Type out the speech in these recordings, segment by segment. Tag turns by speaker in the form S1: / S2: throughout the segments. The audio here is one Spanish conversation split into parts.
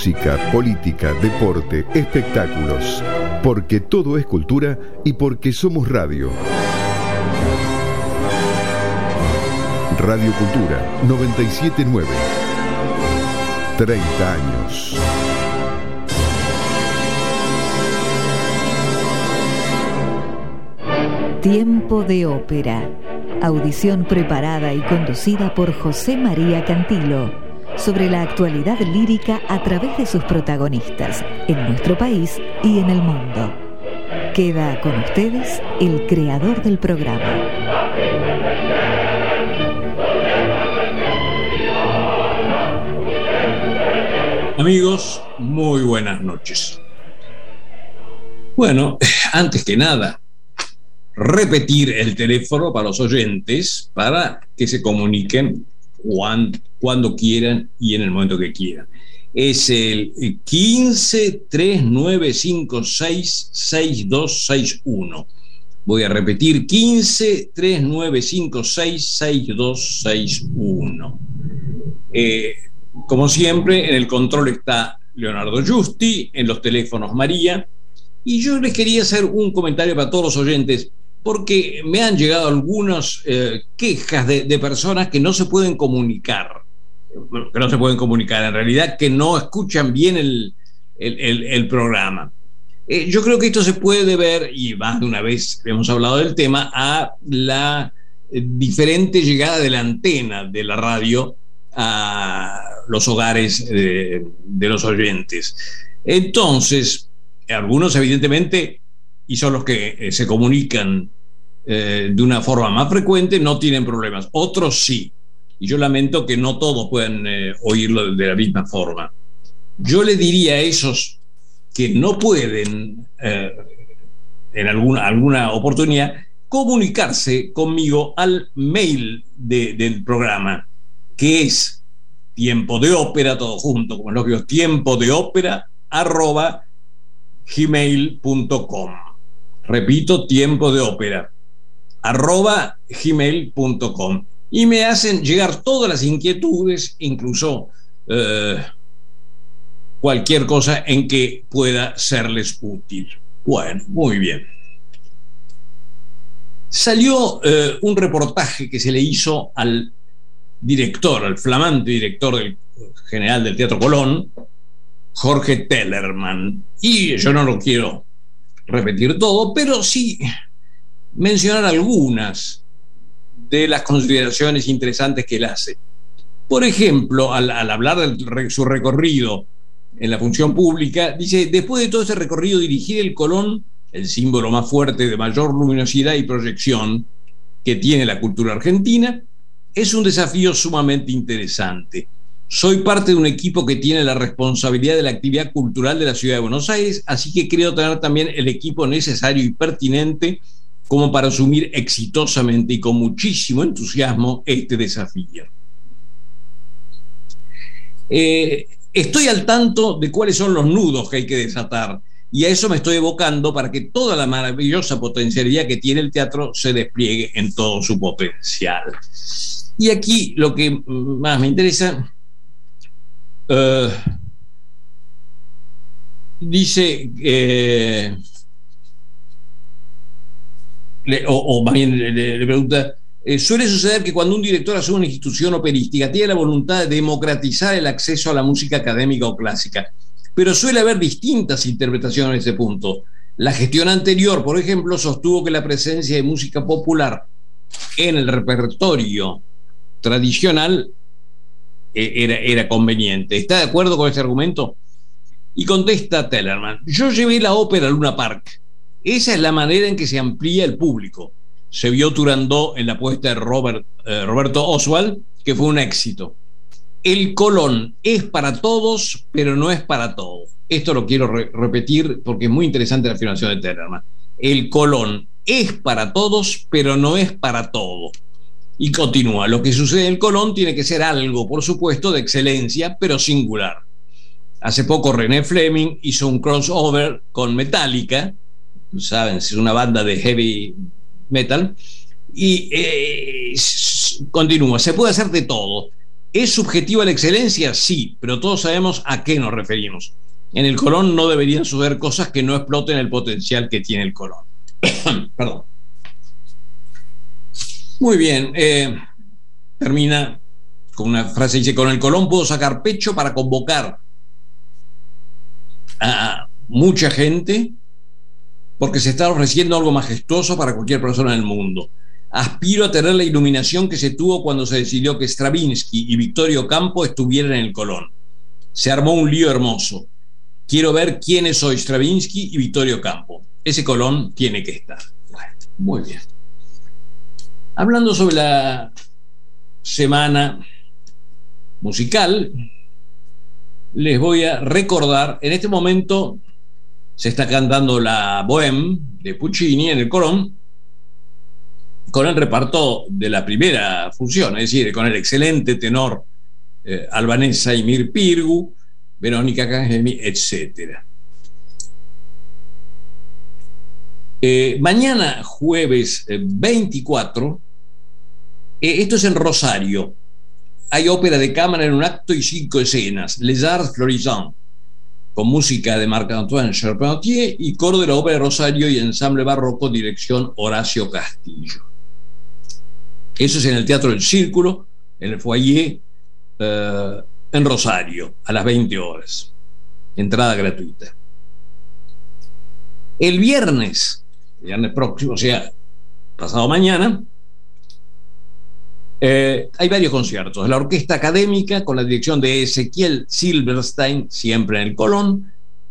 S1: música, política, deporte, espectáculos. Porque todo es cultura y porque somos radio. Radio Cultura 97.9. 30 años.
S2: Tiempo de ópera. Audición preparada y conducida por José María Cantilo sobre la actualidad lírica a través de sus protagonistas en nuestro país y en el mundo. Queda con ustedes el creador del programa.
S3: Amigos, muy buenas noches. Bueno, antes que nada, repetir el teléfono para los oyentes para que se comuniquen cuando quieran y en el momento que quieran. Es el 15-3956-6261. Voy a repetir: 15-3956-6261. Como siempre, en el control está Leonardo Giusti, en los teléfonos María. Y yo les quería hacer un comentario para todos los oyentes, porque me han llegado algunas quejas de personas que no se pueden comunicar. Que no se pueden comunicar, en realidad que no escuchan bien el programa. Yo creo que esto se puede deber, y más de una vez hemos hablado del tema, a la diferente llegada de la antena de la radio a los hogares de los oyentes. Entonces, algunos evidentemente, y son los que se comunican de una forma más frecuente, no tienen problemas. Otros sí. Y yo lamento que no todos puedan oírlo de la misma forma. Yo le diría a esos que no pueden, en alguna oportunidad, comunicarse conmigo al mail del programa, que es tiempo de ópera, todo junto, como es lógico, tiempodeopera@gmail.com. Repito, tiempodeopera@gmail.com. Y me hacen llegar todas las inquietudes, incluso cualquier cosa en que pueda serles útil. Bueno, muy bien. Salió un reportaje que se le hizo al director, al flamante director general del Teatro Colón, Jorge Tellerman. Y yo no lo quiero repetir todo, pero sí mencionar algunas de las consideraciones interesantes que él hace. Por ejemplo, al hablar de su recorrido en la función pública, dice: después de todo ese recorrido, dirigir el Colón, el símbolo más fuerte de mayor luminosidad y proyección que tiene la cultura argentina, es un desafío sumamente interesante. Soy parte de un equipo que tiene la responsabilidad de la actividad cultural de la ciudad de Buenos Aires, así que creo tener también el equipo necesario y pertinente como para asumir exitosamente y con muchísimo entusiasmo este desafío. Estoy al tanto de cuáles son los nudos que hay que desatar, y a eso me estoy evocando para que toda la maravillosa potencialidad que tiene el teatro se despliegue en todo su potencial. Y aquí lo que más me interesa, dice, más bien le pregunta, suele suceder que cuando un director asume una institución operística tiene la voluntad de democratizar el acceso a la música académica o clásica, pero suele haber distintas interpretaciones en ese punto. La gestión anterior, por ejemplo, sostuvo que la presencia de música popular en el repertorio tradicional era conveniente. ¿Está de acuerdo con este argumento? Y contesta Tellerman: yo llevé la ópera a Luna Park. Esa es la manera en que se amplía el público. Se vio Turandot en la puesta de Roberto Oswald, que fue un éxito. El Colón es para todos, pero no es para todos. Esto lo quiero repetir porque es muy interesante la afirmación de Tellerman. El Colón es para todos, pero no es para todo. Y continúa: lo que sucede en el Colón tiene que ser algo, por supuesto, de excelencia, pero singular. Hace poco René Fleming hizo un crossover con Metallica, saben, es una banda de heavy metal, y continúa: se puede hacer de todo, ¿Es subjetiva la excelencia? Sí, pero todos sabemos a qué nos referimos. En el Colón no deberían suceder cosas que no exploten el potencial que tiene el Colón. Perdón. Muy bien. Termina con una frase, dice: con el Colón puedo sacar pecho para convocar a mucha gente, porque se está ofreciendo algo majestuoso para cualquier persona del mundo. Aspiro a tener la iluminación que se tuvo cuando se decidió que Stravinsky y Vittorio Campo estuvieran en el Colón. Se armó un lío hermoso. Quiero ver quiénes soy Stravinsky y Vittorio Campo. Ese Colón tiene que estar. Bueno, muy bien. Hablando sobre la semana musical, les voy a recordar, en este momento se está cantando la Bohème de Puccini en el Colón, con el reparto de la primera función, es decir, con el excelente tenor albanés Saimir Pirgu, Verónica Cangemi, etc. Mañana, jueves 24, esto es en Rosario. Hay ópera de cámara en un acto y 5 escenas. Les Arts Florissants, con música de Marc-Antoine Charpentier, y coro de la Ópera de Rosario y ensamble barroco, dirección Horacio Castillo. Eso es en el Teatro del Círculo, en el foyer, en Rosario, a las 20 horas. Entrada gratuita. El viernes próximo, o sea, pasado mañana, hay varios conciertos. La Orquesta Académica, con la dirección de Ezequiel Silverstein, siempre en el Colón,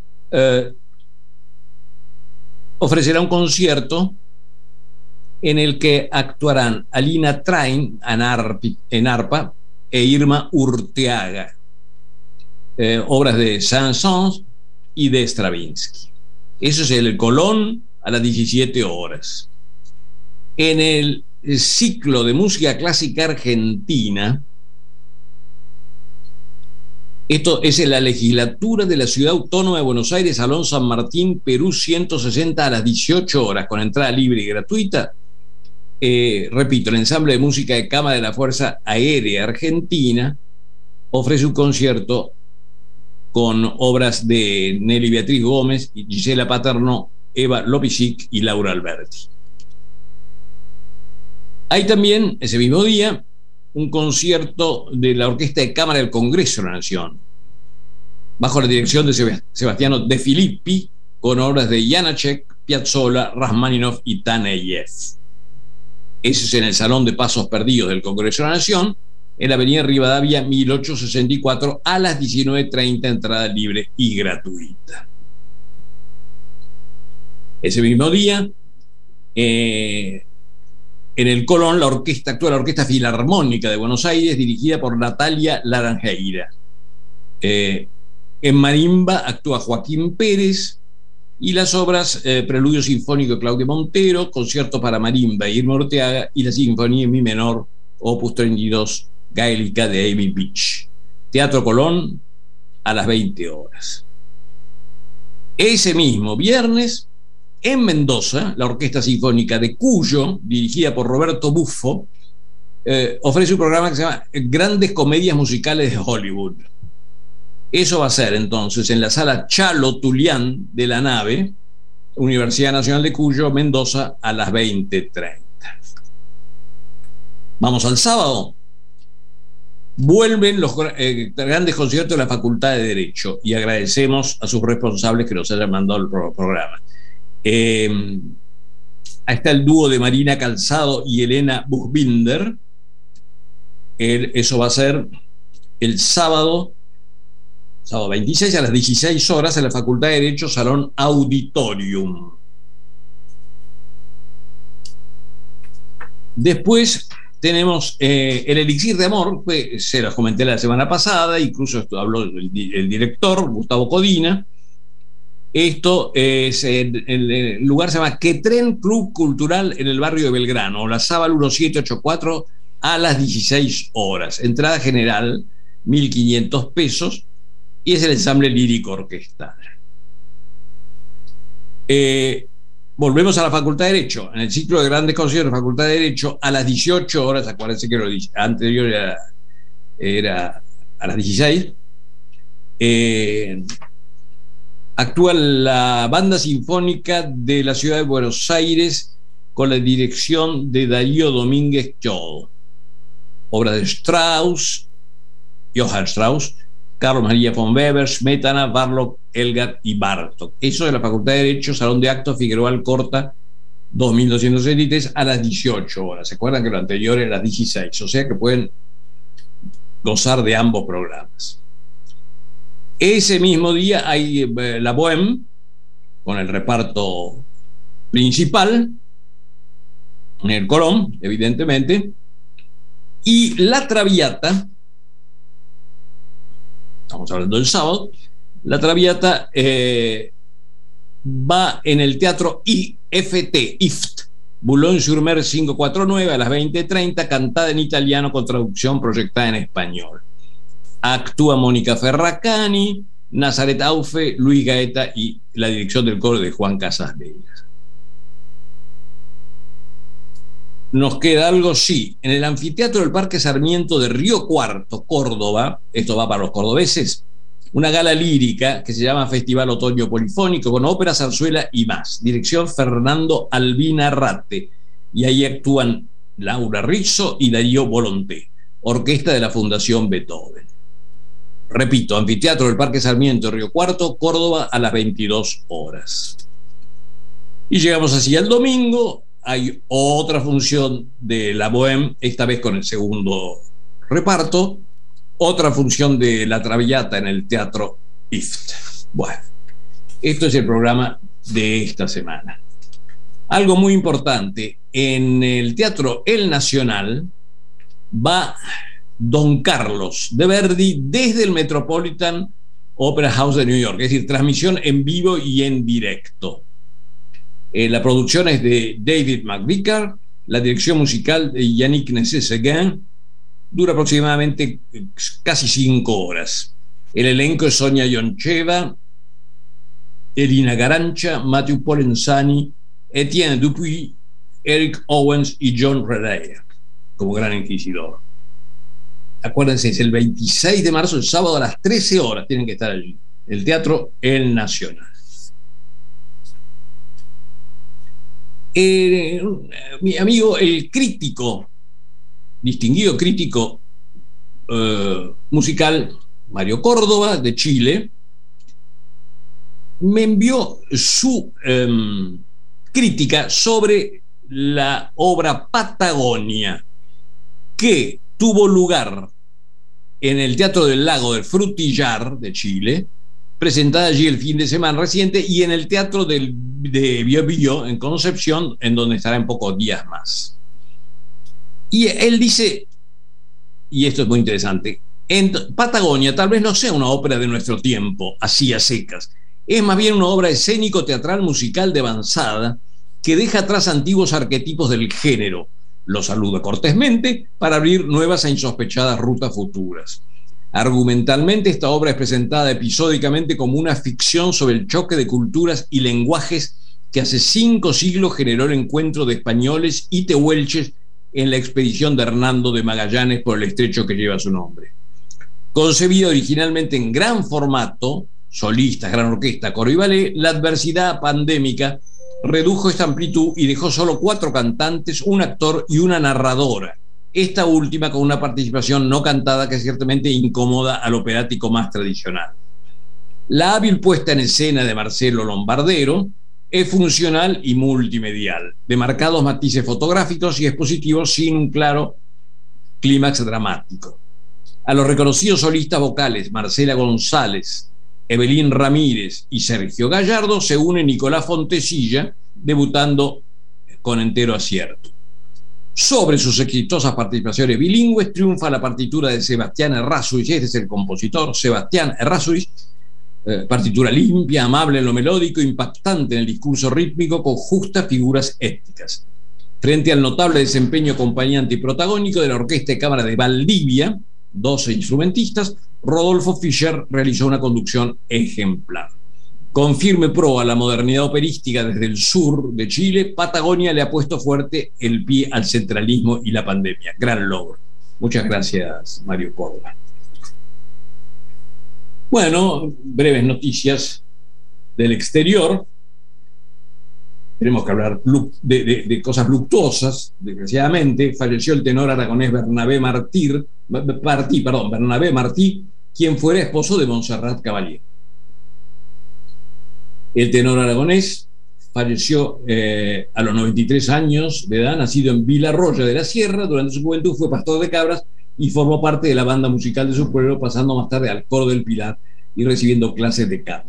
S3: ofrecerá un concierto en el que actuarán Alina Train en arpa e Irma Urteaga, obras de Saint-Saëns y de Stravinsky. Eso es el Colón a las 17 horas. En el ciclo de música clásica argentina, esto es en la legislatura de la Ciudad Autónoma de Buenos Aires, Salón San Martín, Perú 160, a las 18 horas, con entrada libre y gratuita. Repito, el ensamble de música de cámara de la Fuerza Aérea Argentina ofrece un concierto con obras de Nelly Beatriz Gómez, Gisela Paterno, Eva Lopisic y Laura Alberti. Hay también, ese mismo día, un concierto de la Orquesta de Cámara del Congreso de la Nación, bajo la dirección de Sebastiano De Filippi, con obras de Janacek, Piazzolla, Rachmaninoff y Taneyev. Ese es en el Salón de Pasos Perdidos del Congreso de la Nación, en la avenida Rivadavia 1864, a las 19:30, entrada libre y gratuita. Ese mismo día, en el Colón, actúa la Orquesta Filarmónica de Buenos Aires, dirigida por Natalia Laranjeira. En marimba actúa Joaquín Pérez, y las obras Preludio Sinfónico de Claudio Montero, Concierto para Marimba y Irma Urteaga, y la Sinfonía en Mi menor, Opus 32, Gaélica, de Amy Beach. Teatro Colón, a las 20 horas. Ese mismo viernes, en Mendoza, la Orquesta Sinfónica de Cuyo, dirigida por Roberto Buffo, ofrece un programa que se llama Grandes Comedias Musicales de Hollywood. Eso va a ser entonces en la sala Chalo Tulián de la Nave, Universidad Nacional de Cuyo, Mendoza, a las 20:30. Vamos al sábado. Vuelven los grandes conciertos de la Facultad de Derecho, y agradecemos a sus responsables que nos hayan mandado el programa. Ahí está el dúo de Marina Calzado y Elena Buchbinder. Eso va a ser el sábado 26 a las 16 horas en la Facultad de Derecho, Salón Auditorium. Después tenemos el Elixir de Amor, se los comenté la semana pasada, incluso habló el director, Gustavo Codina. Esto es, el lugar se llama Quetren Club Cultural en el barrio de Belgrano, la Sábal 1784, a las 16 horas. Entrada general, 1.500 pesos, y es el ensamble lírico orquestal. Volvemos a la Facultad de Derecho. En el ciclo de grandes conciertos de la Facultad de Derecho, a las 18 horas, acuérdense que lo dije anterior, era a las 16. Actúa la Banda Sinfónica de la Ciudad de Buenos Aires con la dirección de Darío Domínguez Chodo. Obra de Strauss, Johann Strauss, Carlos María von Weber, Smetana, Bartók, Elgar y Bartók. Eso de la Facultad de Derecho, Salón de Actos, Figueroa Alcorta, 2263 a las 18 horas. ¿Se acuerdan que lo anterior era a las 16? O sea que pueden gozar de ambos programas. Ese mismo día hay la Bohème, con el reparto principal, en el Colón, evidentemente, y la Traviata, estamos hablando del sábado, la Traviata va en el Teatro IFT, Boulogne-sur-Mer 549 a las 20:30, cantada en italiano con traducción proyectada en español. Actúa Mónica Ferracani, Nazaret Aufe, Luis Gaeta y la dirección del coro de Juan Casas Vegas. ¿Nos queda algo? Sí. En el Anfiteatro del Parque Sarmiento de Río Cuarto, Córdoba, esto va para los cordobeses, una gala lírica que se llama Festival Otoño Polifónico con ópera, zarzuela y más. Dirección Fernando Albinarrate. Y ahí actúan Laura Rizzo y Darío Volonté. Orquesta de la Fundación Beethoven. Repito, Anfiteatro del Parque Sarmiento, Río Cuarto, Córdoba, a las 22 horas. Y llegamos así al domingo. Hay otra función de la Bohème, esta vez con el segundo reparto. Otra función de la Traviata en el Teatro IFT. Bueno, esto es el programa de esta semana. Algo muy importante, en el Teatro El Nacional va Don Carlos de Verdi desde el Metropolitan Opera House de New York, es decir, transmisión en vivo y en directo. La producción es de David McVicar, la dirección musical de Yannick Nézet-Séguin, dura aproximadamente casi 5 horas. El elenco es Sonia Yoncheva, Elina Garancha, Matthew Polenzani, Etienne Dupuy, Eric Owens y John Redaya como gran inquisidor. Acuérdense, es el 26 de marzo, el sábado a las 13 horas, tienen que estar allí. El Teatro El Nacional. Mi amigo, el crítico, distinguido crítico musical, Mario Córdoba, de Chile, me envió su crítica sobre la obra Patagonia, que tuvo lugar en el Teatro del Lago del Frutillar de Chile, presentada allí el fin de semana reciente, y en el Teatro de Biobío en Concepción, en donde estará en pocos días más. Y él dice, y esto es muy interesante, en Patagonia tal vez no sea una ópera de nuestro tiempo, así a secas, es más bien una obra escénico-teatral musical de avanzada que deja atrás antiguos arquetipos del género. Lo saluda cortésmente para abrir nuevas e insospechadas rutas futuras. Argumentalmente, esta obra es presentada episódicamente como una ficción sobre el choque de culturas y lenguajes que hace 5 siglos generó el encuentro de españoles y tehuelches en la expedición de Hernando de Magallanes por el estrecho que lleva su nombre. Concebida originalmente en gran formato, solistas, gran orquesta, coro y ballet, la adversidad pandémica redujo esta amplitud y dejó solo 4 cantantes, un actor y una narradora, esta última con una participación no cantada que ciertamente incomoda al operático más tradicional. La hábil puesta en escena de Marcelo Lombardero es funcional y multimedial, de marcados matices fotográficos y expositivos sin un claro clímax dramático. A los reconocidos solistas vocales Marcela González, Evelyn Ramírez y Sergio Gallardo se une Nicolás Fontecilla, debutando con entero acierto. Sobre sus exitosas participaciones bilingües triunfa la partitura de Sebastián Errázuriz, este es el compositor, Sebastián Errázuriz, partitura limpia, amable en lo melódico, impactante en el discurso rítmico, con justas figuras étnicas. Frente al notable desempeño acompañante y protagónico de la Orquesta de Cámara de Valdivia, 12 instrumentistas, Rodolfo Fischer realizó una conducción ejemplar. Con firme proa a la modernidad operística desde el sur de Chile, Patagonia le ha puesto fuerte el pie al centralismo y la pandemia. Gran logro. Muchas gracias, Mario Córdoba. Bueno, breves noticias del exterior. Tenemos que hablar de cosas luctuosas. Desgraciadamente, falleció el tenor aragonés Bernabé Martí, quien fuera esposo de Montserrat Caballé. El tenor aragonés falleció a los 93 años de edad, nacido en Vilarroya de la Sierra. Durante su juventud fue pastor de cabras y formó parte de la banda musical de su pueblo, pasando más tarde al coro del Pilar y recibiendo clases de canto.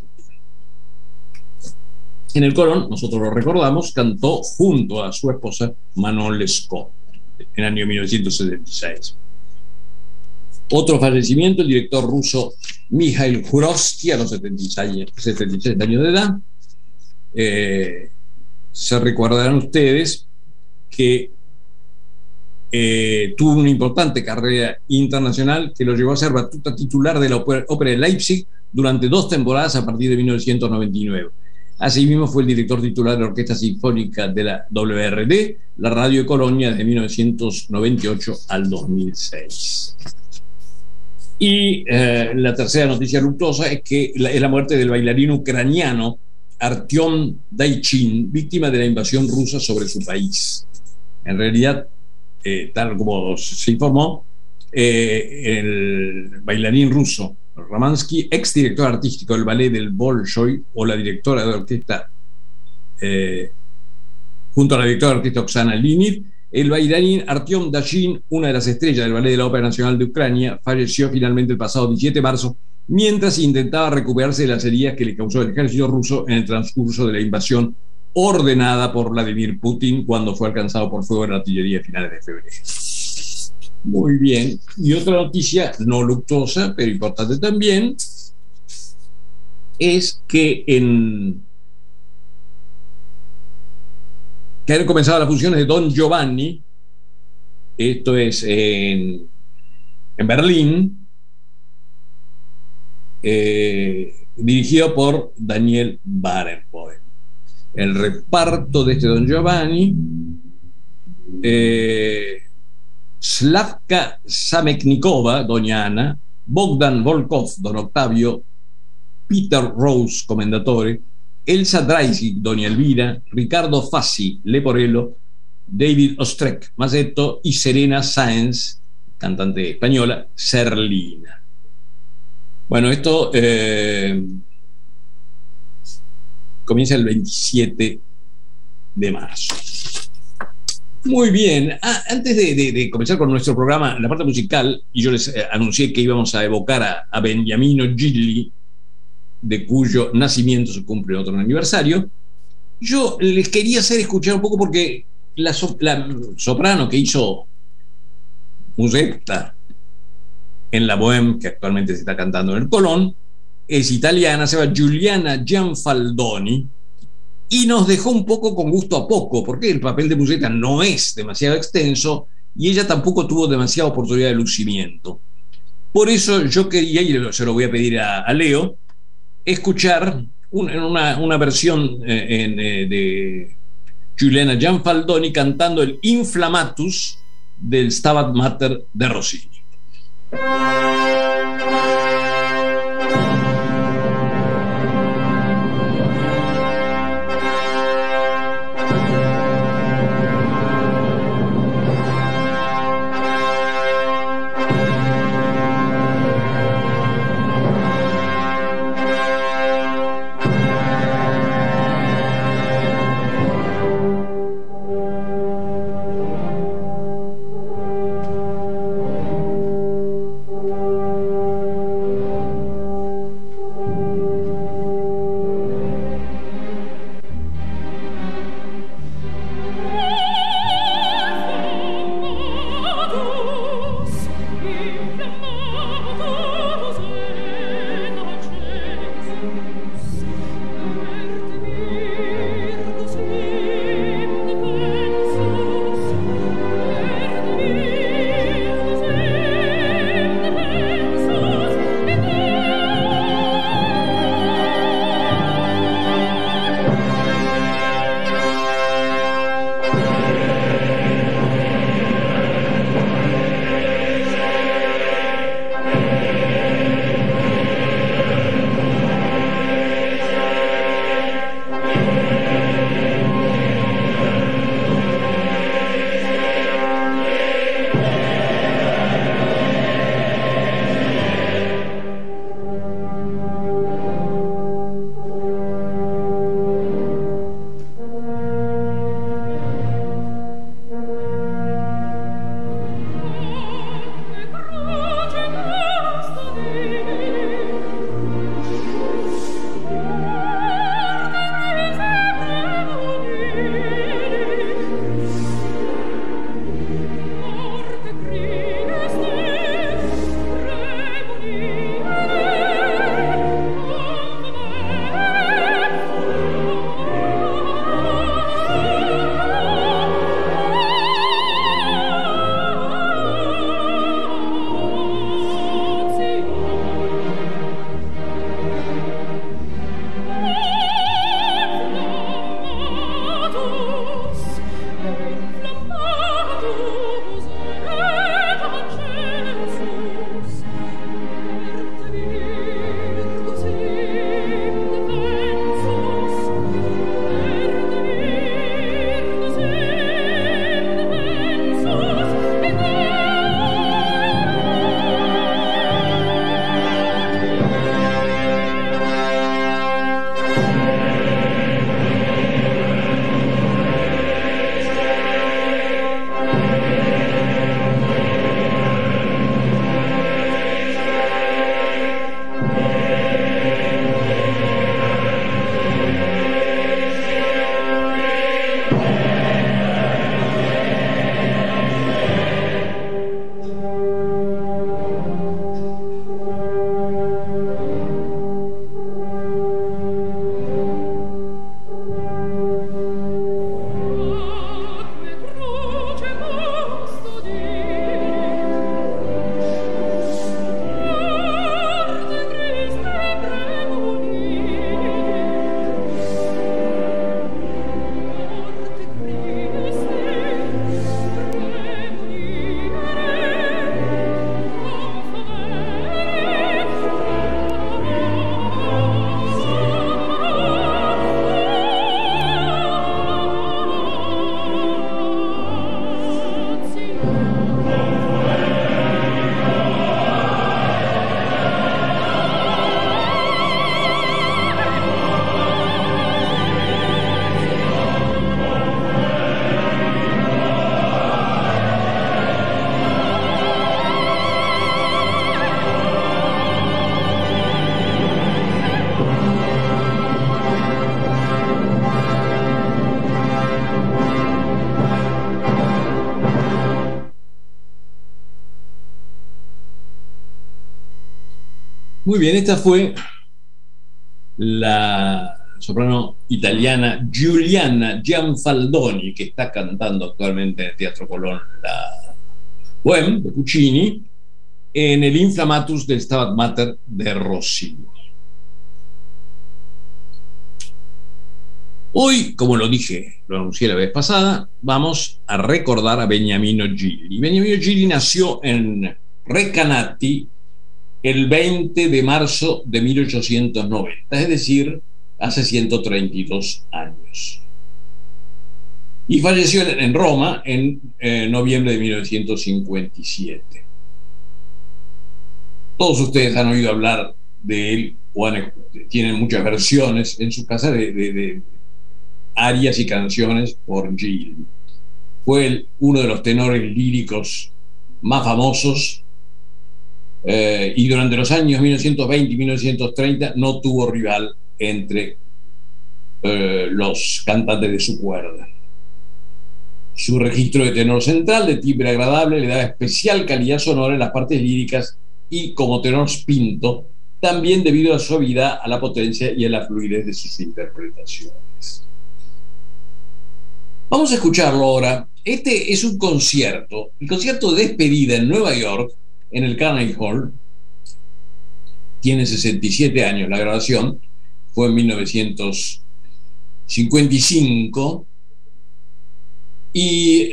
S3: En el Colón, nosotros lo recordamos, cantó junto a su esposa Manon Lescaut en el año 1976. Otro fallecimiento, el director ruso Mikhail Jurovsky, a los 76 años de edad. Se recordarán ustedes que tuvo una importante carrera internacional que lo llevó a ser batuta titular de la Ópera de Leipzig durante 2 temporadas a partir de 1999. Asimismo fue el director titular de la Orquesta Sinfónica de la WRD, la Radio de Colonia, de 1998 al 2006. Y la tercera noticia luctuosa es que es la muerte del bailarín ucraniano Artyom Daichin, víctima de la invasión rusa sobre su país. En realidad, tal como se informó, el bailarín ruso Ramansky, exdirector artístico del ballet del Bolshoi, o la directora de orquesta, junto a la directora de orquesta Oksana Linit, el bailarín Artyom Daichin, una de las estrellas del ballet de la Ópera Nacional de Ucrania, falleció finalmente el pasado 17 de marzo mientras intentaba recuperarse de las heridas que le causó el ejército ruso en el transcurso de la invasión ordenada por Vladimir Putin cuando fue alcanzado por fuego de la artillería a finales de febrero. Muy bien. Y otra noticia no luctuosa, pero importante también, es que han comenzado las funciones de Don Giovanni, esto es en Berlín, dirigido por Daniel Barenboim. El reparto de este Don Giovanni: Slavka Sameknikova, doña Ana; Bogdan Volkov, don Octavio; Peter Rose, Commendatore; Elsa Dreisig, doña Elvira; Ricardo Fassi, Leporello; David Ostrek, Masetto; y Serena Sáenz, cantante española, Serlina. Bueno, esto comienza el 27 de marzo. Muy bien. Antes de comenzar con nuestro programa, en la parte musical, y yo les anuncié que íbamos a evocar a Beniamino Gigli, de cuyo nacimiento se cumple otro aniversario, yo les quería hacer escuchar un poco, porque la soprano que hizo Musetta en la Bohème, que actualmente se está cantando en el Colón, es italiana, se llama Giuliana Gianfaldoni, y nos dejó un poco con gusto a poco, porque el papel de Musetta no es demasiado extenso y ella tampoco tuvo demasiada oportunidad de lucimiento. Por eso yo quería, y se lo voy a pedir a Leo, escuchar una versión de Giuliana Gianfaldoni cantando el Inflammatus del Stabat Mater de Rossini. Muy bien, esta fue la soprano italiana Giuliana Gianfaldoni, que está cantando actualmente en el Teatro Colón la Bohème de Puccini en el Inflammatus del Stabat Mater de Rossini. Hoy, como lo dije, lo anuncié la vez pasada, vamos a recordar a Beniamino Gigli. Beniamino Gigli nació en Recanati el 20 de marzo de 1890, es decir, hace 132 años. Y falleció en Roma en noviembre de 1957. Todos ustedes han oído hablar de él o tienen muchas versiones en su casa de arias y canciones por Gigli. Fue uno de los tenores líricos más famosos y durante los años 1920 y 1930 no tuvo rival entre los cantantes de su cuerda. Su registro de tenor central, de timbre agradable, le daba especial calidad sonora en las partes líricas y como tenor spinto, también debido a la suavidad, a la potencia y a la fluidez de sus interpretaciones. Vamos a escucharlo ahora. Este es un concierto, el concierto de despedida en Nueva York, en el Carnegie Hall. Tiene 67 años la grabación, fue en 1955 y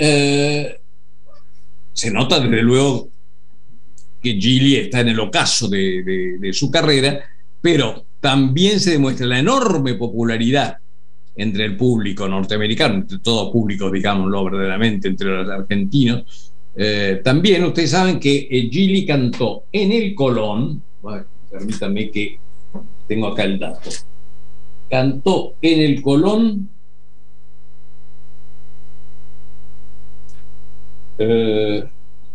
S3: se nota desde luego que Gigli está en el ocaso de su carrera, pero también se demuestra la enorme popularidad entre el público norteamericano, entre todo público, digámoslo verdaderamente, entre los argentinos. También ustedes saben que Gigli cantó en el Colón, bueno, permítanme que tengo acá el dato, cantó en el Colón en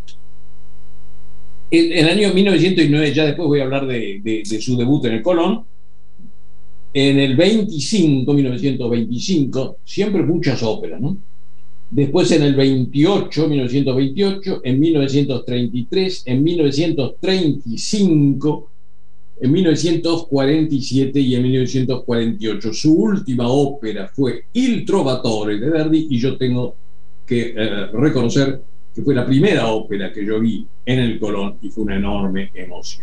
S3: el año 1909, ya después voy a hablar de su debut en el Colón. En el 1925, siempre muchas óperas, ¿no? Después en el 1928, en 1933, en 1935, en 1947 y en 1948. Su última ópera fue Il Trovatore de Verdi y yo tengo que reconocer que fue la primera ópera que yo vi en el Colón y fue una enorme emoción.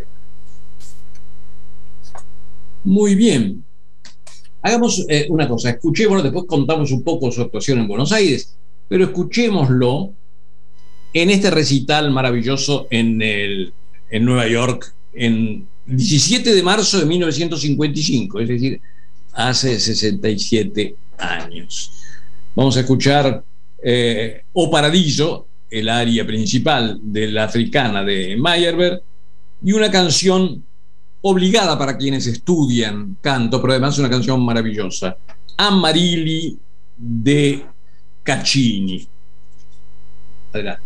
S3: Muy bien. Hagamos una cosa, escuchémoslo, después contamos un poco su actuación en Buenos Aires, pero escuchémoslo en este recital maravilloso en Nueva York, en 17 de marzo de 1955, es decir, hace 67 años. Vamos a escuchar O Paradiso, el aria principal de la Africana de Meyerbeer, y una canción obligada para quienes estudian canto, pero además una canción maravillosa, Amarilli de Caccini. Adelante.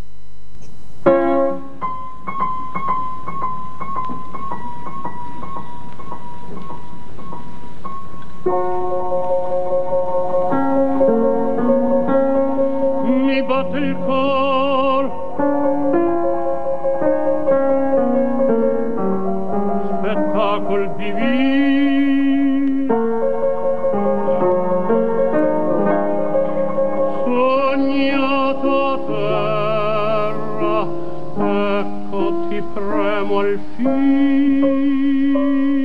S4: Mi batte il cor, spettacol divino, sognata terra, ecco ti premo al fin.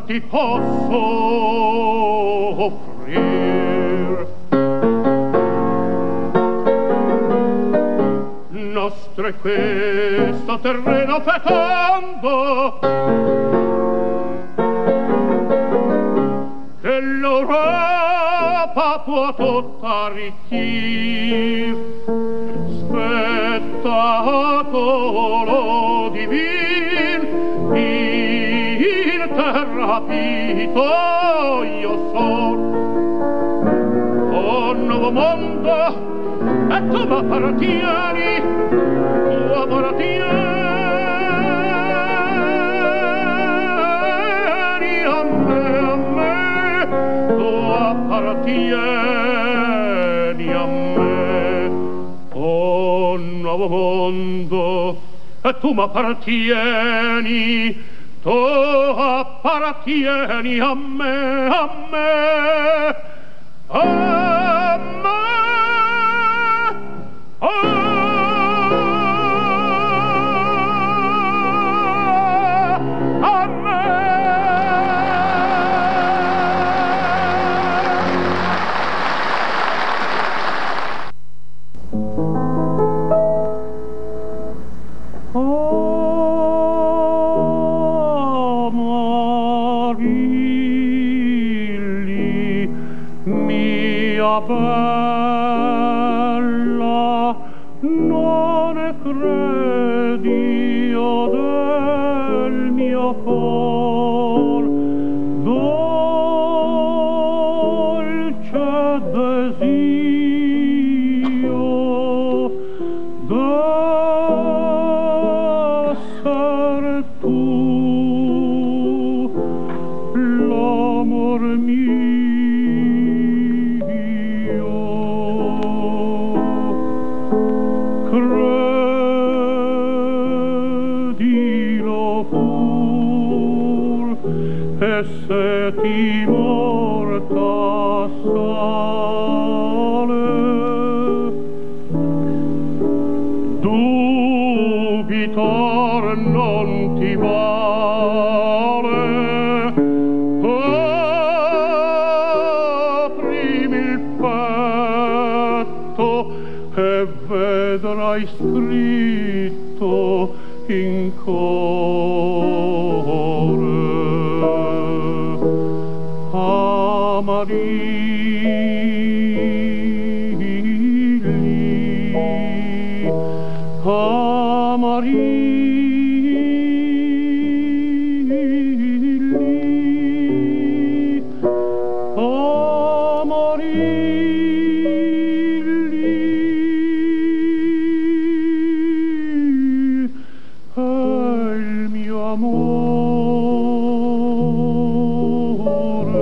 S4: ti posso offrir. Nostro è questo terreno fecondo che l'Europa può tutta arricchir. Spettacolo divin in terra pito io son. Oh nuovo mondo, e tu m'appartieni, tu appartieni a me, tu appartieni a me. Oh nuovo mondo, e tu m'appartieni, tu appartieni a me, a me, a me. Bella, non ne credi io del mio cor, dolce desio d'esser tu l'amor mio. Se ti morta sale, dubitor non ti vale. Aprimi il petto e vedrai scritto in cuore Amarilli, Amarilli, Amarilli, è il mio amore.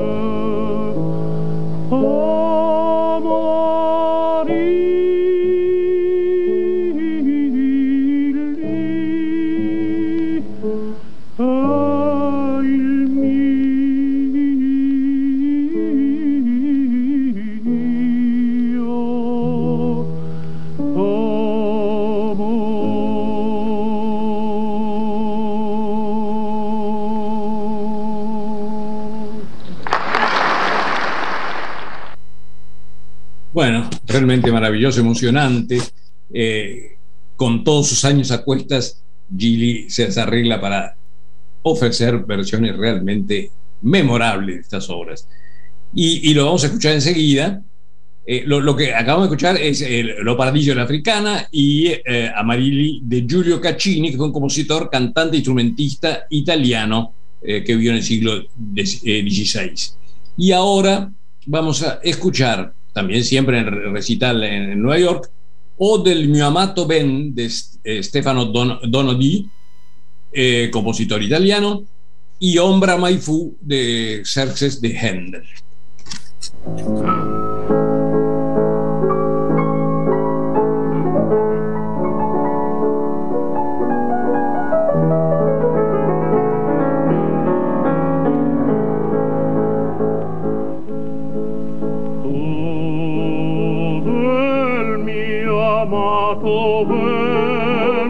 S3: Bueno, realmente maravilloso, emocionante. Con todos sus años a cuestas, Gili se arregla para ofrecer versiones realmente memorables de estas obras. Y lo vamos a escuchar enseguida. Lo que acabamos de escuchar es Lo Paradiso de la Africana y Amarilli de Giulio Caccini, que fue un compositor, cantante, instrumentista italiano que vivió en el siglo XVI. Y ahora vamos a escuchar, también siempre en el recital en Nueva York, O del mio amato ben de Stefano Donodì, compositor italiano, y Ombra mai fu de Xerxes de Händel.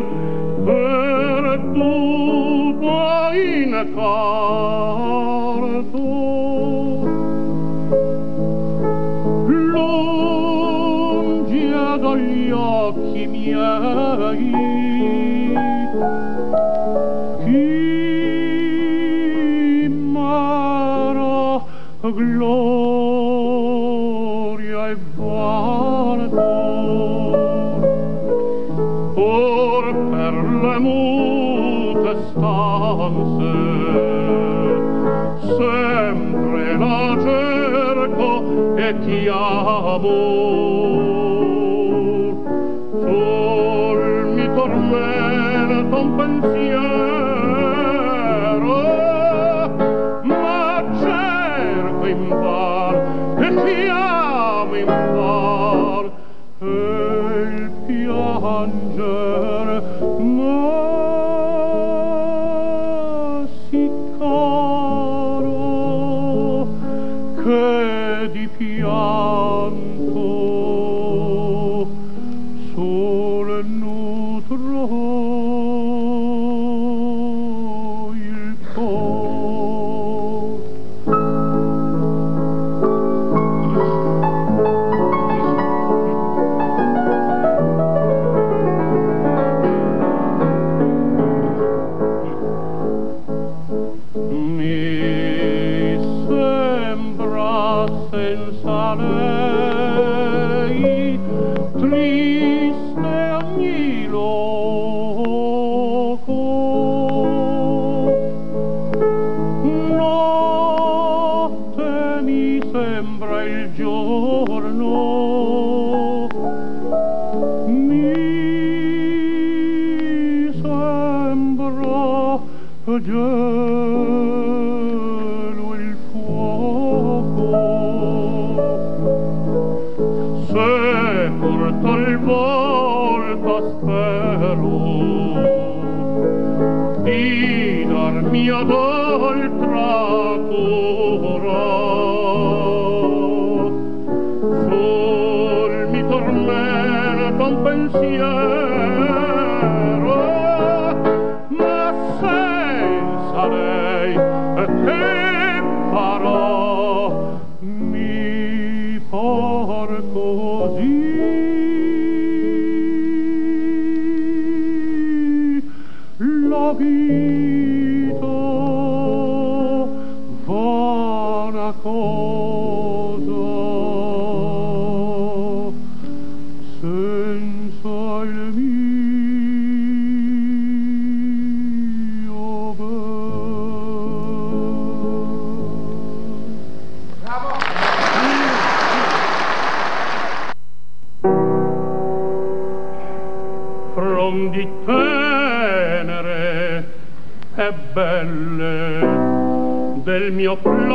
S4: Perduto in care occhi miei. Chimera, gloria e guardo, or per le mute stanze sempre la cerco e chiamo. Sol mi tormenta un pensiero, ma cerco invar e chiamo invar, e il pianger m'è caro che di pianto solo nutro il cor. Mi sembra senza lei triste ogni loco, notte mi sembra il giorno, mi sembra gelo il fuoco. Se pur talvolta spero di darmi ad altra cura, sol mi tormenta un pensiero, ma senza lei che farò? Mi par così. La vita vana cosa senza il mio frondi tenere e belle del mio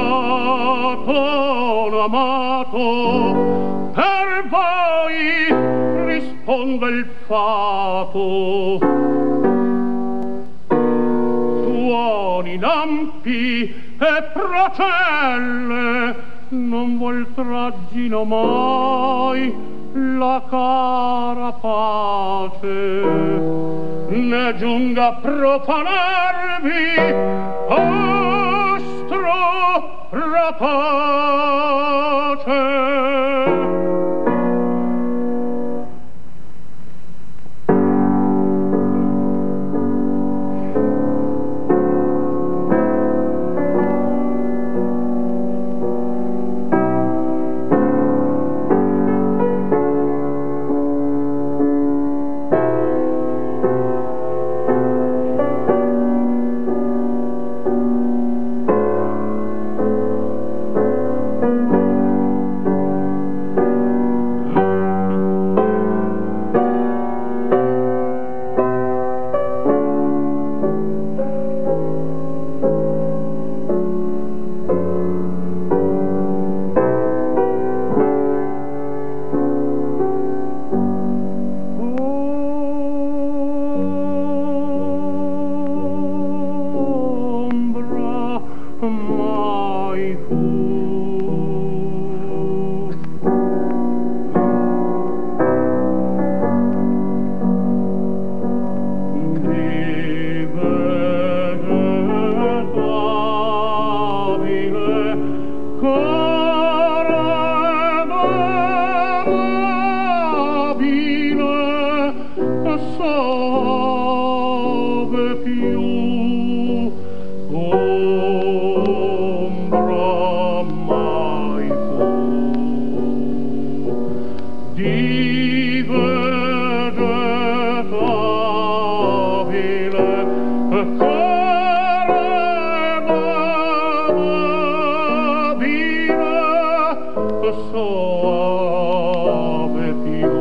S4: Platone amato, per voi risponde il fato. Tuoni, lampi e procelle non vuol traggino mai la cara pace, ne giunga a profanarvi ostro rapace. più ombra mai fu di vegetabile carenabile soave più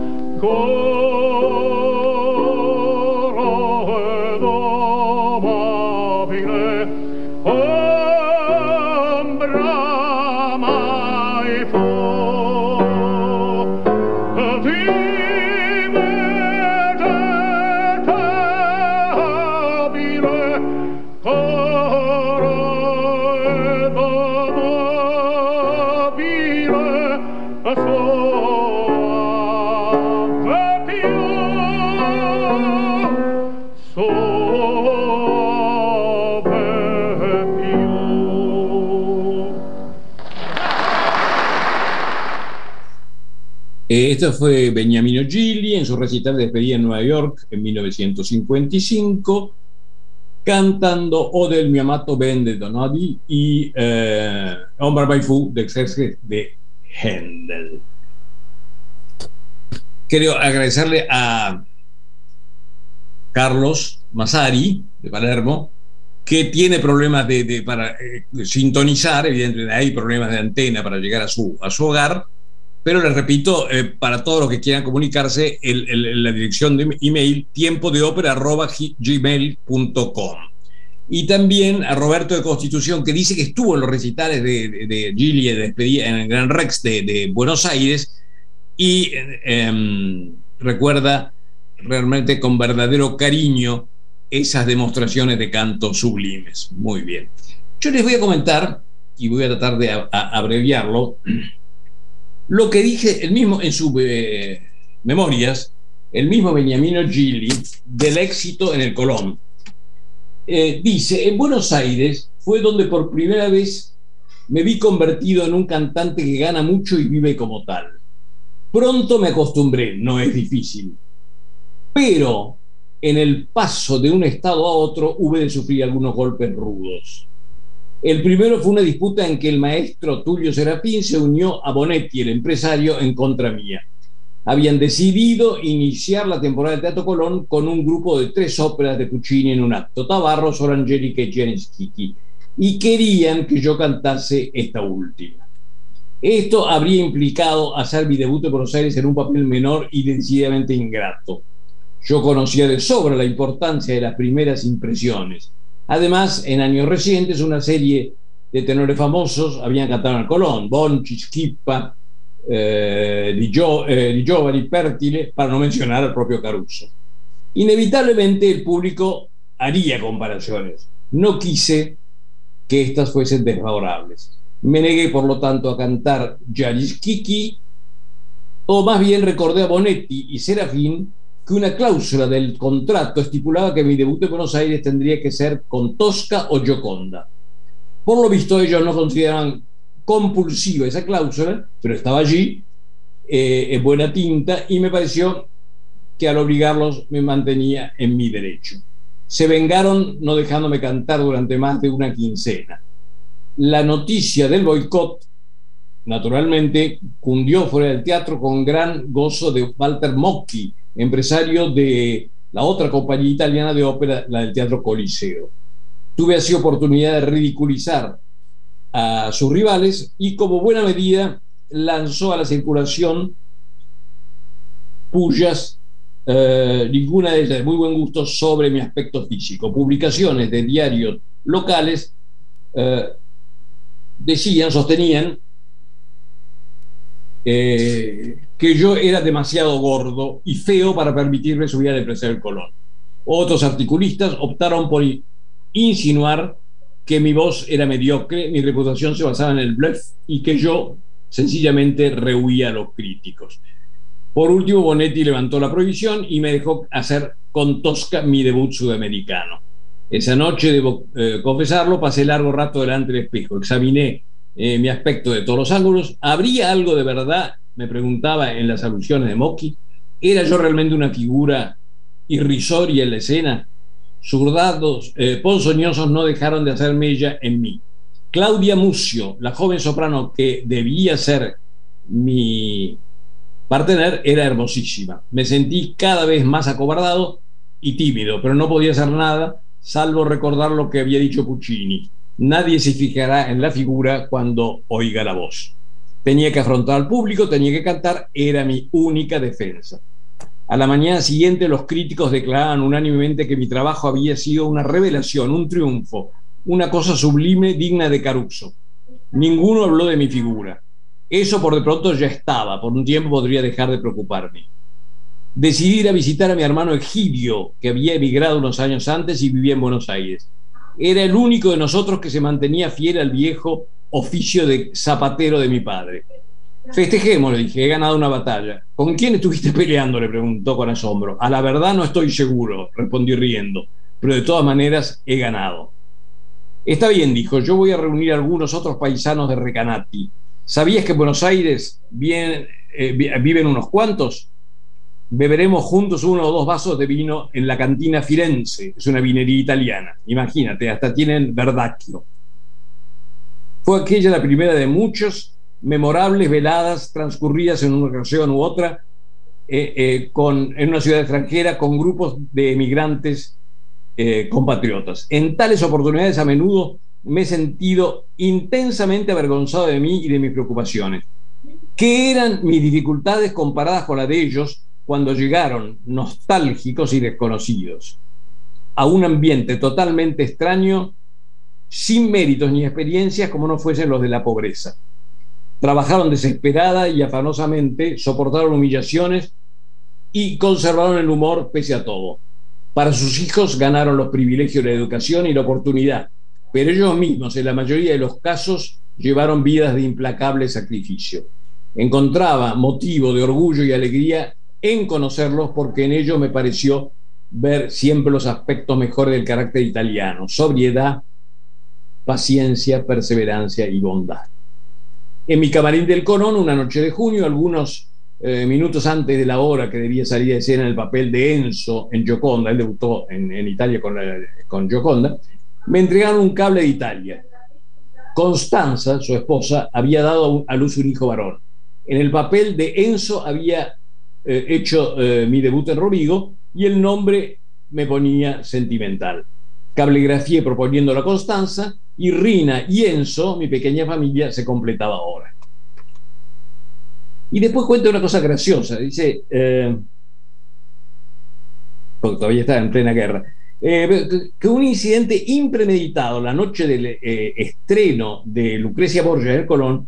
S3: Esto fue Beniamino Gigli en su recital de despedida en Nueva York en 1955, cantando O del mio amato ben de Donadi y Ombra mai fu del Exerce de Händel. Quiero agradecerle a Carlos Massari de Palermo, que tiene problemas para sintonizar. Evidentemente hay problemas de antena para llegar a su hogar, pero les repito, para todos los que quieran comunicarse, la dirección de email tiempodeopera@gmail.com. Y también a Roberto de Constitución, que dice que estuvo en los recitales de Gigli de despedida en el Gran Rex de Buenos Aires y recuerda realmente con verdadero cariño esas demostraciones de canto sublimes. Muy bien. Yo les voy a comentar, y voy a tratar de abreviarlo, lo que dije el mismo en sus memorias, el mismo Beniamino Gigli, del éxito en el Colón. Dice: en Buenos Aires fue donde por primera vez me vi convertido en un cantante que gana mucho y vive como tal. Pronto me acostumbré, no es difícil, pero en el paso de un estado a otro hube de sufrir algunos golpes rudos. El primero fue una disputa en que el maestro Tullio Serafín se unió a Bonetti, el empresario, en contra mía. Habían decidido iniciar la temporada de Teatro Colón con un grupo de 3 óperas de Puccini en un acto: Tabarro, Sor Angelica y Gianni Schicchi, y querían que yo cantase esta última. Esto habría implicado hacer mi debut en Buenos Aires en un papel menor y decididamente ingrato. Yo conocía de sobra la importancia de las primeras impresiones. Además, en años recientes, una serie de tenores famosos habían cantado en el Colón: Bonci, Schippa, Di Giovanni, Pertile, para no mencionar al propio Caruso. Inevitablemente el público haría comparaciones. No quise que estas fuesen desfavorables. Me negué, por lo tanto, a cantar Gianni Schicchi, o más bien recordé a Bonetti y Serafín que una cláusula del contrato estipulaba que mi debut en Buenos Aires tendría que ser con Tosca o Gioconda. Por lo visto ellos no consideraban compulsiva esa cláusula, pero estaba allí en buena tinta, y me pareció que al obligarlos me mantenía en mi derecho. Se vengaron no dejándome cantar durante más de una quincena. La noticia del boicot, naturalmente, cundió fuera del teatro con gran gozo de Walter Mocchi, empresario de la otra compañía italiana de ópera, la del Teatro Coliseo. Tuve así oportunidad de ridiculizar a sus rivales y, como buena medida, lanzó a la circulación pullas, ninguna de ellas de muy buen gusto, sobre mi aspecto físico. Publicaciones de diarios locales sostenían que yo era demasiado gordo y feo para permitirme subir al empresario del Colón. Otros articulistas optaron por insinuar que mi voz era mediocre, mi reputación se basaba en el bluff y que yo sencillamente rehuía a los críticos. Por último, Bonetti levantó la prohibición y me dejó hacer con Tosca mi debut sudamericano. Esa noche, debo confesarlo, pasé largo rato delante del espejo, examiné mi aspecto de todos los ángulos. ¿Habría algo de verdad?, me preguntaba, en las alusiones de Mocchi. ¿Era yo realmente una figura irrisoria en la escena? zurdados ponzoñosos no dejaron de hacer mella en mí. Claudia Mucio, la joven soprano que debía ser mi partener, era hermosísima. Me sentí cada vez más acobardado y tímido, pero no podía hacer nada salvo recordar lo que había dicho Puccini: nadie se fijará en la figura cuando oiga la voz. Tenía que afrontar al público, tenía que cantar, era mi única defensa. A la mañana siguiente los críticos declaraban unánimemente que mi trabajo había sido una revelación, un triunfo, una cosa sublime digna de Caruso. Ninguno habló de mi figura. Eso por de pronto ya estaba, por un tiempo podría dejar de preocuparme. Decidí ir a visitar a mi hermano Egidio, que había emigrado unos años antes y vivía en Buenos Aires. Era el único de nosotros que se mantenía fiel al viejo oficio de zapatero de mi padre. Festejemos, le dije, he ganado una batalla. ¿Con quién estuviste peleando?, le preguntó con asombro. A la verdad no estoy seguro, respondí riendo, pero de todas maneras he ganado. Está bien, dijo, yo voy a reunir a algunos otros paisanos de Recanati. ¿Sabías que en Buenos Aires viven unos cuantos? Beberemos juntos 1 o 2 vasos de vino en la cantina Firenze, es una vinería italiana. Imagínate, hasta tienen Verdacchio. Fue aquella la primera de muchas memorables veladas transcurridas en una ocasión u otra en una ciudad extranjera con grupos de emigrantes compatriotas. En tales oportunidades a menudo me he sentido intensamente avergonzado de mí y de mis preocupaciones. ¿Qué eran mis dificultades comparadas con las de ellos cuando llegaron, nostálgicos y desconocidos, a un ambiente totalmente extraño, sin méritos ni experiencias como no fuesen los de la pobreza? Trabajaron desesperada y afanosamente, soportaron humillaciones y conservaron el humor pese a todo. Para sus hijos ganaron los privilegios de la educación y la oportunidad, pero ellos mismos, en la mayoría de los casos, llevaron vidas de implacable sacrificio. Encontraba motivo de orgullo y alegría en conocerlos, porque en ellos me pareció ver siempre los aspectos mejores del carácter italiano: sobriedad, paciencia, perseverancia y bondad. En mi camarín del Colón, una noche de junio, algunos minutos antes de la hora que debía salir de escena en el papel de Enzo en Gioconda, él debutó en Italia con Gioconda, me entregaron un cable de Italia. Constanza, su esposa, había dado a luz un hijo varón. En el papel de Enzo había hecho mi debut en Rovigo y el nombre me ponía sentimental. Cablegrafié proponiéndolo a Constanza y Rina y Enzo, mi pequeña familia, se completaba ahora. Y después cuenta una cosa graciosa, dice, porque todavía estaba en plena guerra, que un incidente impremeditado la noche del estreno de Lucrecia Borgia en el Colón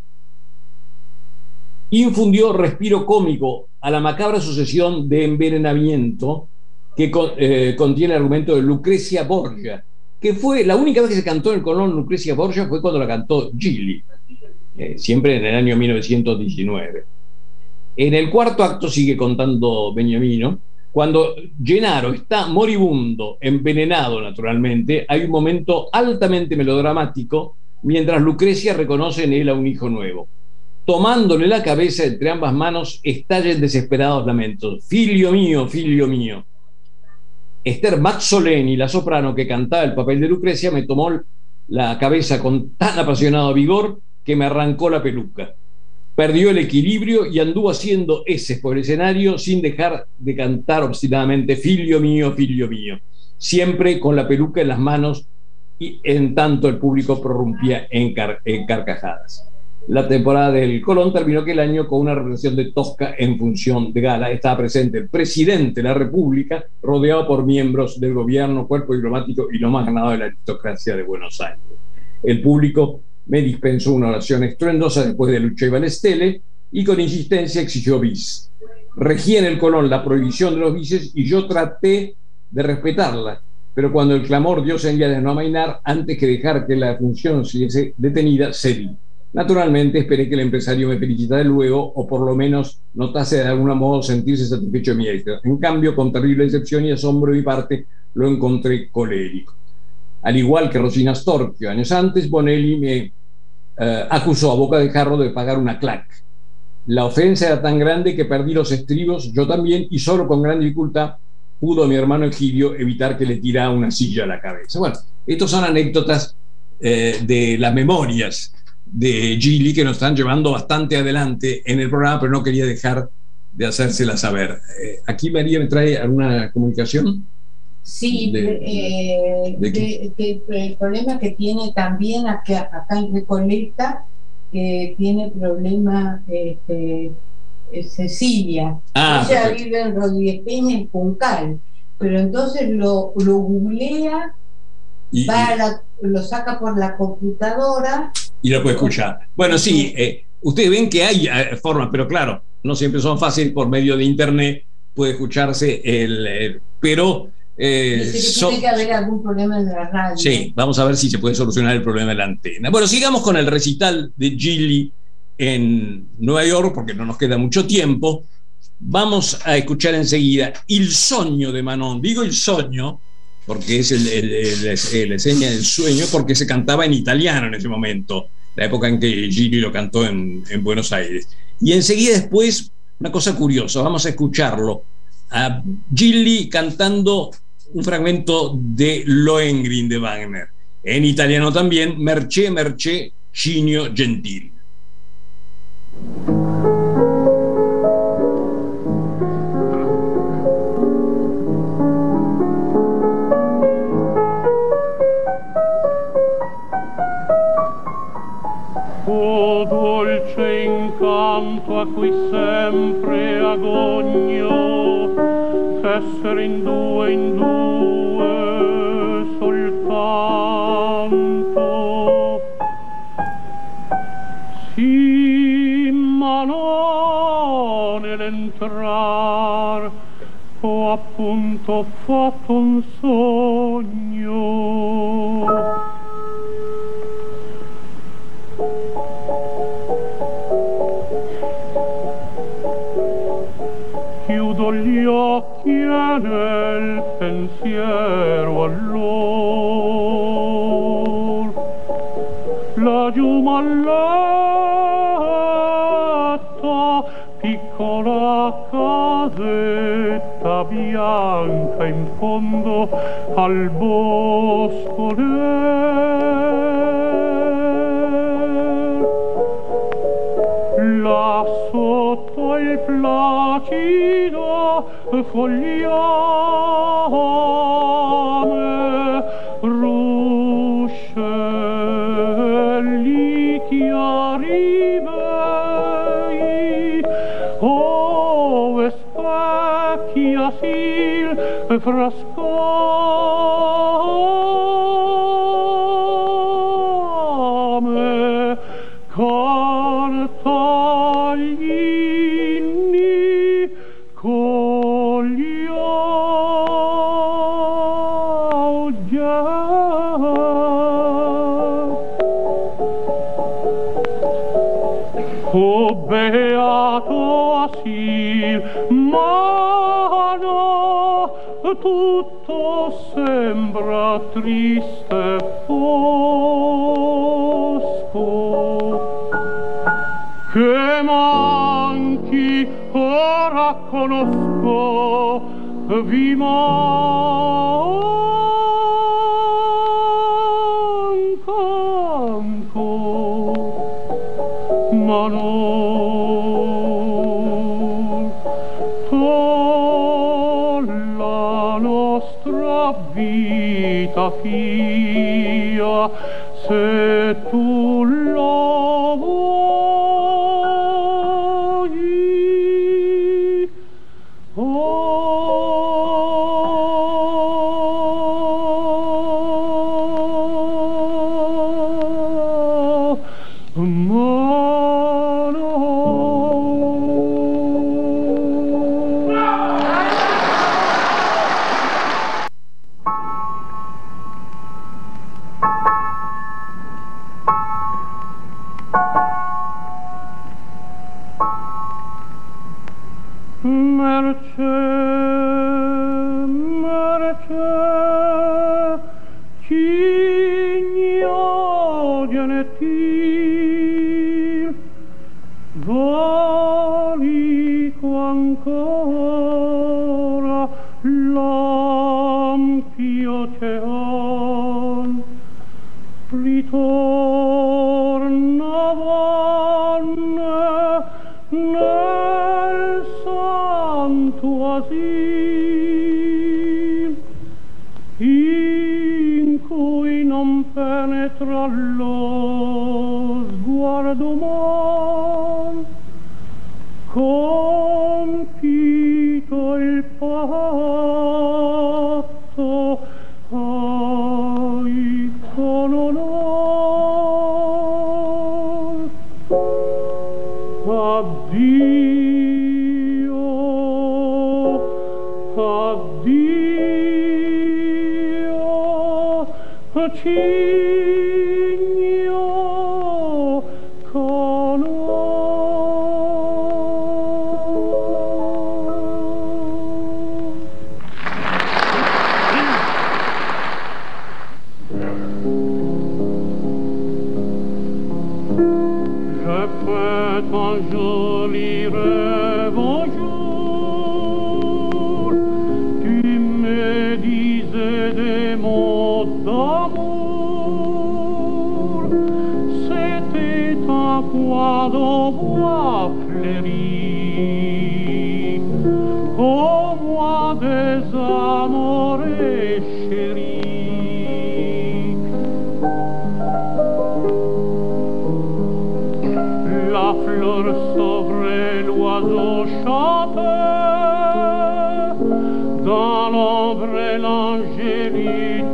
S3: infundió respiro cómico a la macabra sucesión de envenenamiento que contiene el argumento de Lucrecia Borgia, que fue la única vez que se cantó en el Colón Lucrecia Borgia fue cuando la cantó Gilli, siempre en el año 1919. En el cuarto acto, sigue contando Beniamino, cuando Gennaro está moribundo, envenenado naturalmente, hay un momento altamente melodramático mientras Lucrecia reconoce en él a un hijo nuevo. Tomándole la cabeza entre ambas manos, estalla en desesperados lamentos. Figlio mio, figlio mio. Esther Mazzoleni, la soprano que cantaba el papel de Lucrecia, me tomó la cabeza con tan apasionado vigor que me arrancó la peluca. Perdió el equilibrio y anduvo haciendo eses por el escenario sin dejar de cantar obstinadamente figlio mio, siempre con la peluca en las manos, y en tanto el público prorrumpía en carcajadas. La temporada del Colón terminó aquel año con una representación de Tosca en función de gala. Estaba presente el presidente de la República, rodeado por miembros del gobierno, cuerpo diplomático y lo más ganado de la aristocracia de Buenos Aires. El público me dispensó una oración estruendosa después de Lucio Valestele y con insistencia exigió bis. Regía en el Colón la prohibición de los bises y yo traté de respetarla, pero cuando el clamor dio señales de no amainar, antes que dejar que la función siguiese detenida, cedí. Naturalmente esperé que el empresario me felicitara luego, o por lo menos notase de algún modo sentirse satisfecho de mi éxito. En cambio, con terrible decepción y asombro de mi parte, lo encontré colérico. Al igual que Rosina Storchio, años antes, Bonelli me acusó a boca de jarro de pagar una clac. La ofensa era tan grande que perdí los estribos, yo también, y solo con gran dificultad pudo mi hermano Egidio evitar que le tirara una silla a la cabeza. Bueno, estos son anécdotas de las memorias de Gili que nos están llevando bastante adelante en el programa, pero no quería dejar de hacérsela saber. Aquí María me trae alguna comunicación.
S5: Sí, el problema que tiene también acá en Recoleta, que tiene problema Cecilia. Ella vive en Rodríguez Peña, en Juncal, pero entonces lo googlea, lo saca por la computadora
S3: y lo puede escuchar. Bueno, sí, ustedes ven que hay formas, pero claro, no siempre son fáciles. Por medio de internet puede escucharse pero
S5: tiene que haber algún problema en la radio.
S3: Sí, vamos a ver si se puede solucionar el problema de la antena. Bueno, sigamos con el recital de Gili en Nueva York, porque no nos queda mucho tiempo. Vamos a escuchar enseguida Il Sogno de Manon. Digo il sogno porque es la seña del sueño, porque se cantaba en italiano en ese momento, la época en que Gili lo cantó en Buenos Aires. Y enseguida después, una cosa curiosa, vamos a escucharlo a Gili cantando un fragmento de Lohengrin de Wagner, en italiano también, Mercé, Mercé, Cigno Gentil.
S4: O dolce incanto a cui sempre agogno, essere in due soltanto. Sì, ma non nell'entrar ho appunto fatto un sogno. Chiudo gli occhi e nel pensiero allor laggiù malletta, piccola casetta bianca in fondo al bosco là sotto il placido fogliame ruscelli chiari bei, ove specchia sil frascame carta gli inni con gli o beato asil, ma no, tutto sembra triste e fosco. Che manchi ora conosco, vi ma non la nostra vita fia, se tu lo vuoi. Valico ancora la l'ocean ritornavano nel santo asil in cui non penetra lo sguardo mal, compito il patto ai con onor. Addio, addio, cigno con un joli rêve un jour, tu me disais des mots d'amour, c'était un coin de bois fleuri, au mois des amours chéris. La fleur s'ouvrait, l'oiseau chantait, dans l'ombre l'angélite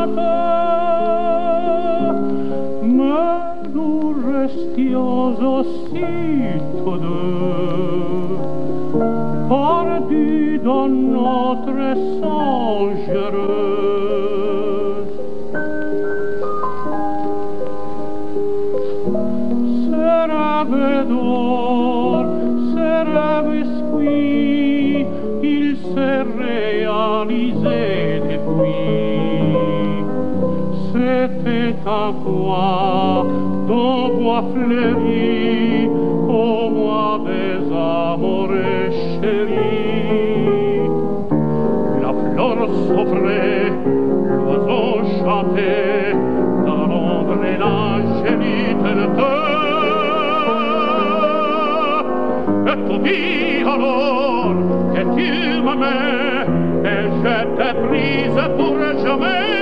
S4: tâtait, mais nous restions aussi tous deux, perdus dans notre songereuse. Rêve d'or, ces rêves esquis, ils s'est réalisé depuis. C'était un coin d'un bois fleuri, au mois des amours chéris. La fleur s'offrait, l'oiseau chantait, dans l'ombre et l'angélite et tu dis alors que tu m'aimais et je t'ai prise pour jamais,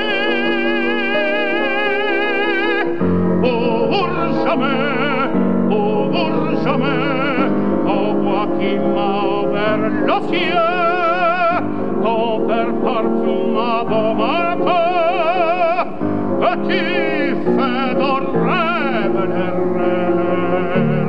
S4: pour jamais, pour jamais. Oh, moi qui m'a ouvert le ciel, ton père parfuma de matin, et tu fais de rêve les rêves.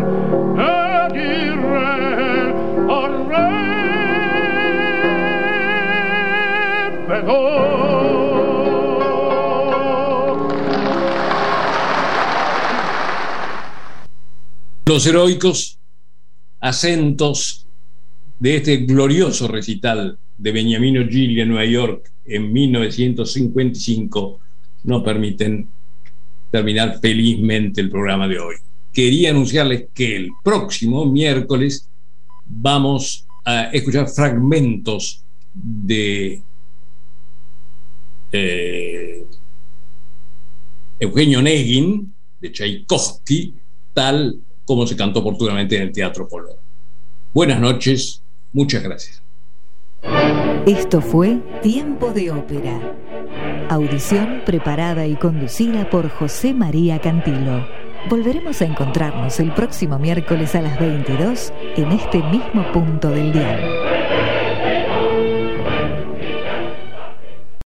S3: Los heroicos acentos de este glorioso recital de Beniamino Gigli en Nueva York en 1955 no permiten terminar felizmente el programa de hoy. Quería anunciarles que el próximo miércoles vamos a escuchar fragmentos de Eugenio Onegin, de Tchaikovsky, tal como se cantó oportunamente en el Teatro Colón. Buenas noches, muchas gracias.
S2: Esto fue Tiempo de Ópera. Audición preparada y conducida por José María Cantilo. Volveremos a encontrarnos el próximo miércoles a las 22 en este mismo punto del dial.